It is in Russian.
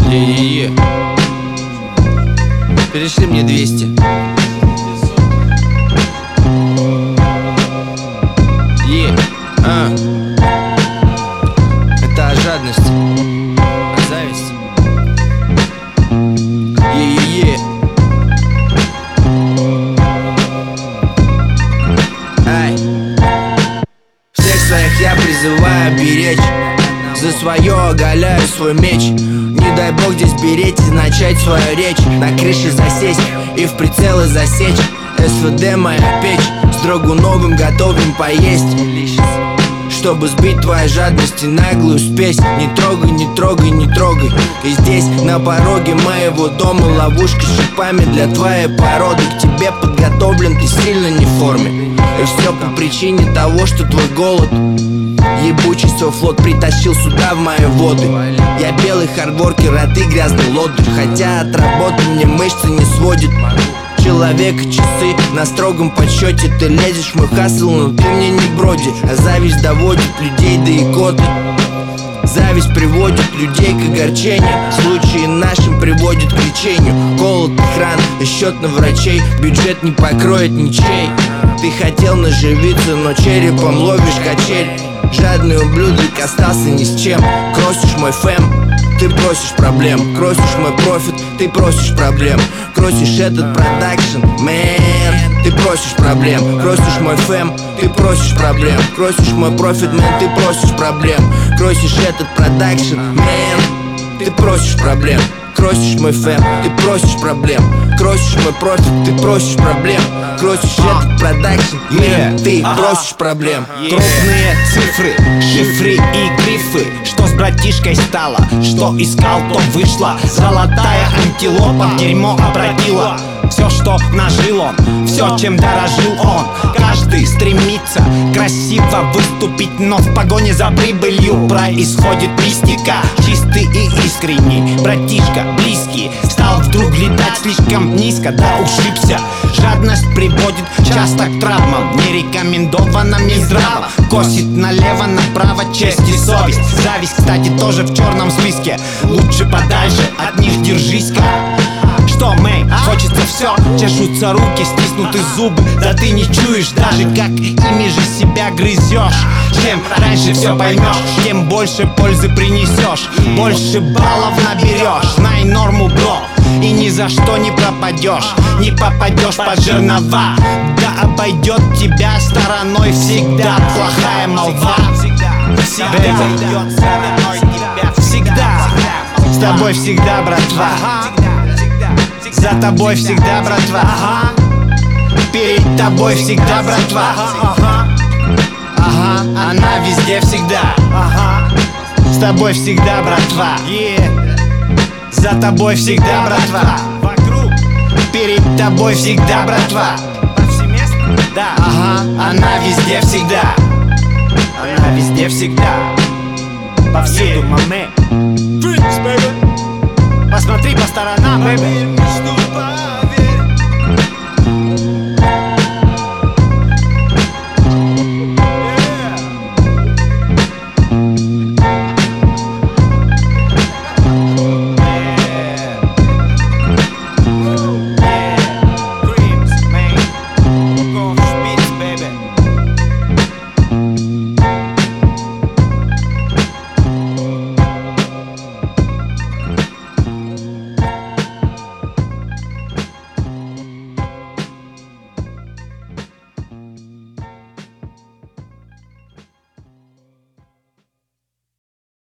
Е-е-е. Перешли мне 200. Это о жадности, о зависти. Е-е-е. Ай. Всех своих я призываю беречь, за свое оголяю свой меч. Не дай бог здесь береть и начать свою речь. На крыше засесть и в прицелы засечь. СВД моя печь, с Драгуновым готовим поесть, чтобы сбить твою жадность и наглую спесь. Не трогай, не трогай, не трогай. И здесь на пороге моего дома ловушка с шипами для твоей породы. К тебе подготовлен, ты сильно не в форме. И все по причине того, что твой голод ебучий свой флот притащил сюда, в мои воды. Я белый хардворкер, а ты грязный лодырь. Хотя от работы мне мышцы не сводит. Человек и часы на строгом подсчете. Ты лезешь в мой хасл, но ты мне не броди. А зависть доводит людей до икоты. Зависть приводит людей к огорчению. Случаи нашим приводит к лечению. Голод, охрана и счет на врачей. Бюджет не покроет ничей. Ты хотел наживиться, но черепом ловишь качель. Жадный ублюдок остался ни с чем. Кросишь мой фэм, ты просишь проблем. Кросишь мой профит, ты просишь проблем. Кросишь этот продакшн, мэн, ты просишь проблем. Кросишь мой фэм, ты просишь проблем. Кросишь мой профит, мэн, ты просишь проблем. Кросишь этот продакшн, мэн, ты просишь проблем. Кросишь мой фэм, ты просишь проблем. Кросишь мой профит, ты просишь проблем. Кросишь этот продакшн, ты просишь проблем. Крупные цифры, шифры и грифы. Что с братишкой стало? Что искал, то вышло. Золотая антилопа в дерьмо обратила. Все, что нажил он, все, чем дорожил он. Каждый стремится красиво выступить, но в погоне за прибылью происходит мистика. Чистый и искренний, братишка близкий, стал вдруг летать слишком низко, да ушибся. Жадность приводит часто к травмам, не рекомендовано Минздравом. Косит налево-направо честь и совесть. Зависть, кстати, тоже в черном списке. Лучше подальше от них держись-ка. Что, мэй, хочется все, чешутся руки, стиснуты зубы. Да ты не чуешь даже, как ими же себя грызешь. Чем раньше все поймешь, тем больше пользы принесешь. Больше баллов наберешь, знай норму, бро. И ни за что не пропадешь, не попадешь под жернова. Да обойдет тебя стороной всегда плохая молва. Всегда идет стороной тебя, всегда. С тобой всегда, братва. За тобой всегда, братва. Перед тобой всегда, братва. Ага, она везде всегда. С тобой всегда, братва. За тобой всегда, братва. Перед тобой всегда, братва. Ага, она везде всегда. Она везде всегда. Повсюду, маме. Посмотри по сторонам, бэйби.